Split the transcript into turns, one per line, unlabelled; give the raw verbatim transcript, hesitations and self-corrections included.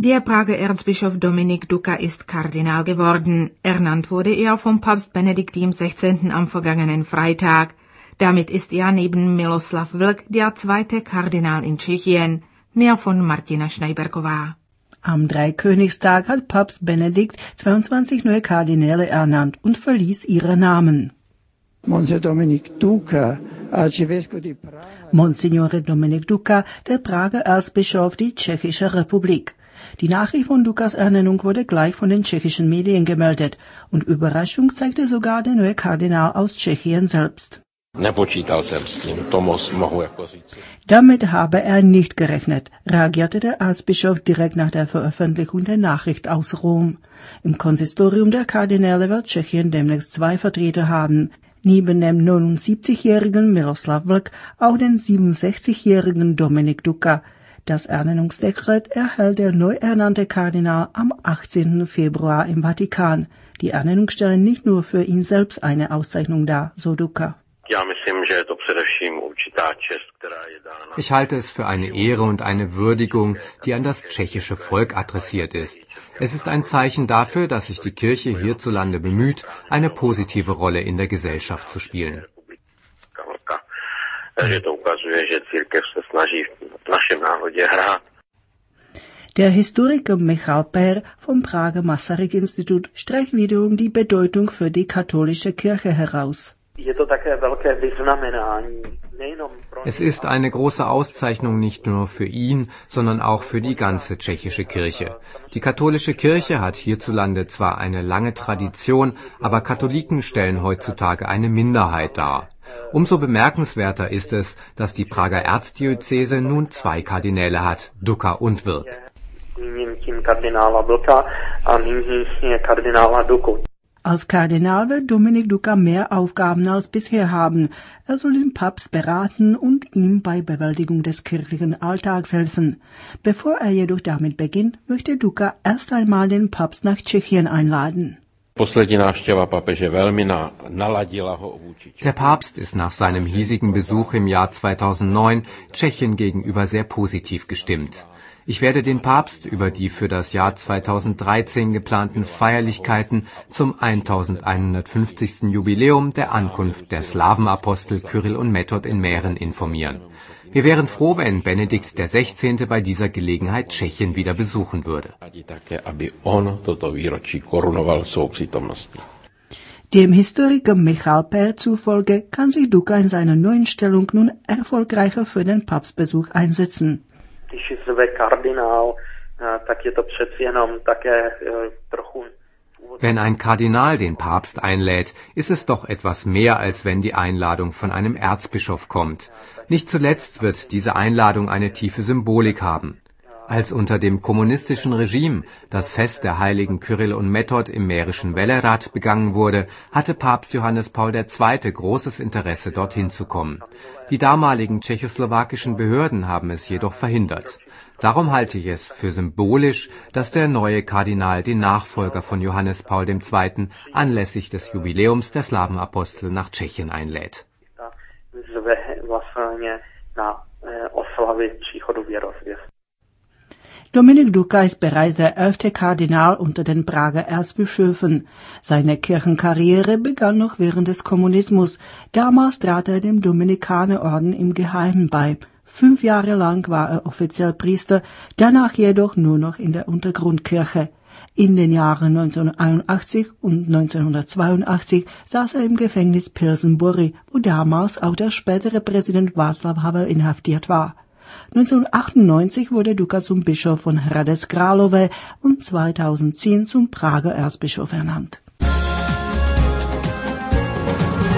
Der Prager Erzbischof Dominik Duka ist Kardinal geworden. Ernannt wurde er vom Papst Benedikt der sechzehnte. Am vergangenen Freitag. Damit ist er neben Miloslav Vlk der zweite Kardinal in Tschechien. Mehr von Martina Schneiberková.
Am Dreikönigstag hat Papst Benedikt zweiundzwanzig neue Kardinäle ernannt und verließ ihre Namen.
Monsignore Dominik Duka, Arcivescovo di Praga.
Monsignore Dominik Duka, der Prager Erzbischof der Tschechischen Republik. Die Nachricht von Dukas Ernennung wurde gleich von den tschechischen Medien gemeldet und Überraschung zeigte sogar der neue Kardinal aus Tschechien selbst. Damit habe er nicht gerechnet, reagierte der Erzbischof direkt nach der Veröffentlichung der Nachricht aus Rom. Im Konsistorium der Kardinäle wird Tschechien demnächst zwei Vertreter haben. Neben dem neunundsiebzigjährigen Miloslav Vlk auch den siebenundsechzigjährigen Dominik Duka. Das Ernennungsdekret erhält der neu ernannte Kardinal am achtzehnten Februar im Vatikan. Die Ernennung stellen nicht nur für ihn selbst eine Auszeichnung dar, so Duka.
Ich halte es für eine Ehre und eine Würdigung, die an das tschechische Volk adressiert ist. Es ist ein Zeichen dafür, dass sich die Kirche hierzulande bemüht, eine positive Rolle in der Gesellschaft zu spielen.
Der Historiker Michal Per vom Prager Masaryk-Institut streicht wiederum die Bedeutung für die katholische Kirche heraus.
Es ist eine große Auszeichnung nicht nur für ihn, sondern auch für die ganze tschechische Kirche. Die katholische Kirche hat hierzulande zwar eine lange Tradition, aber Katholiken stellen heutzutage eine Minderheit dar. Umso bemerkenswerter ist es, dass die Prager Erzdiözese nun zwei Kardinäle hat, Duka und Vlk.
Als Kardinal wird Dominik Duka mehr Aufgaben als bisher haben. Er soll den Papst beraten und ihm bei Bewältigung des kirchlichen Alltags helfen. Bevor er jedoch damit beginnt, möchte Duka erst einmal den Papst nach Tschechien einladen.
Der Papst ist nach seinem hiesigen Besuch im Jahr zweitausendneun Tschechien gegenüber sehr positiv gestimmt. Ich werde den Papst über die für das Jahr zweitausenddreizehn geplanten Feierlichkeiten zum elfhundertfünfzigsten Jubiläum der Ankunft der Slawenapostel Kyrill und Method in Mähren informieren. Wir wären froh, wenn Benedikt der sechzehnte bei dieser Gelegenheit Tschechien wieder besuchen würde.
Dem Historiker Michal Per zufolge kann sich Duka in seiner neuen Stellung nun erfolgreicher für den Papstbesuch einsetzen.
Wenn ein Kardinal den Papst einlädt, ist es doch etwas mehr, als wenn die Einladung von einem Erzbischof kommt. Nicht zuletzt wird diese Einladung eine tiefe Symbolik haben. Als unter dem kommunistischen Regime das Fest der heiligen Kyrill und Method im mährischen Vellerad begangen wurde, hatte Papst Johannes Paul der Zweite großes Interesse, dorthin zu kommen. Die damaligen tschechoslowakischen Behörden haben es jedoch verhindert. Darum halte ich es für symbolisch, dass der neue Kardinal den Nachfolger von Johannes Paul der Zweite anlässlich des Jubiläums der Slawenapostel nach Tschechien einlädt.
Dominik Duka ist bereits der elfte Kardinal unter den Prager Erzbischöfen. Seine Kirchenkarriere begann noch während des Kommunismus. Damals trat er dem Dominikanerorden im Geheimen bei. Fünf Jahre lang war er offiziell Priester, danach jedoch nur noch in der Untergrundkirche. In den Jahren neunzehnhunderteinundachtzig und neunzehnhundertzweiundachtzig saß er im Gefängnis Pilsenbury, wo damals auch der spätere Präsident Václav Havel inhaftiert war. neunzehnhundertachtundneunzig wurde Duka zum Bischof von Hradec Králové und zweitausendzehn zum Prager Erzbischof ernannt.